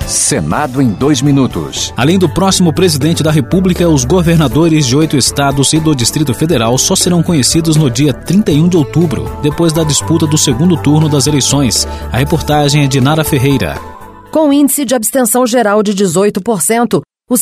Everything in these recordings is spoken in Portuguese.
Senado em 2 minutos. Além do próximo presidente da República, os governadores de 8 estados e do Distrito Federal só serão conhecidos no dia 31 de outubro, depois da disputa do segundo turno das eleições. A reportagem é de Nara Ferreira. Com índice de abstenção geral de 18%, os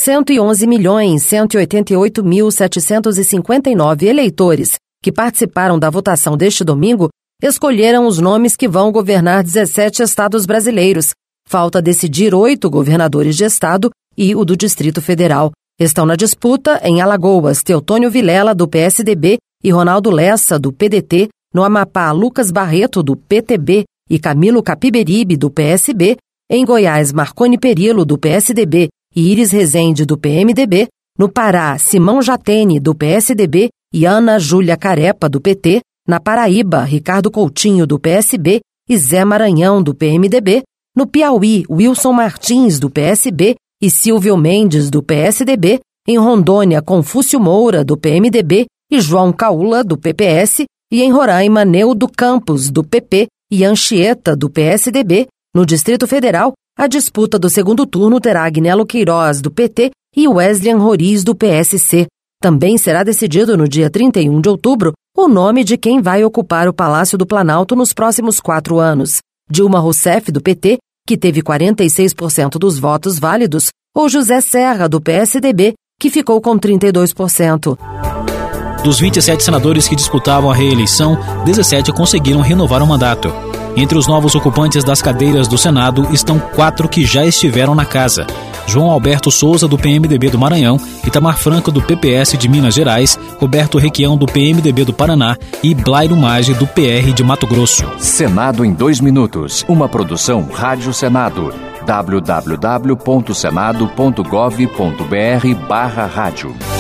111.188.759 eleitores que participaram da votação deste domingo escolheram os nomes que vão governar 17 estados brasileiros. Falta decidir 8 governadores de estado e o do Distrito Federal. Estão na disputa, em Alagoas, Teotônio Vilela, do PSDB, e Ronaldo Lessa, do PDT, no Amapá, Lucas Barreto, do PTB, e Camilo Capiberibe, do PSB, em Goiás, Marconi Perillo, do PSDB, e Iris Rezende, do PMDB, no Pará, Simão Jatene, do PSDB, e Ana Júlia Carepa, do PT, na Paraíba, Ricardo Coutinho, do PSB, e Zé Maranhão, do PMDB, no Piauí, Wilson Martins, do PSB, e Silvio Mendes, do PSDB, em Rondônia, Confúcio Moura, do PMDB, e João Caula, do PPS, e em Roraima, Neudo Campos, do PP, e Anchieta, do PSDB. No Distrito Federal, a disputa do segundo turno terá Agnello Queiroz, do PT, e Wesleyan Roriz, do PSC. Também será decidido no dia 31 de outubro o nome de quem vai ocupar o Palácio do Planalto nos próximos 4 anos. Dilma Rousseff, do PT, que teve 46% dos votos válidos, ou José Serra, do PSDB, que ficou com 32%. Dos 27 senadores que disputavam a reeleição, 17 conseguiram renovar o mandato. Entre os novos ocupantes das cadeiras do Senado estão 4 que já estiveram na casa: João Alberto Souza, do PMDB do Maranhão, Itamar Franco, do PPS de Minas Gerais, Roberto Requião, do PMDB do Paraná e Blairo Maggi, do PR de Mato Grosso. Senado em 2 minutos. Uma produção Rádio Senado. www.senado.gov.br/rádio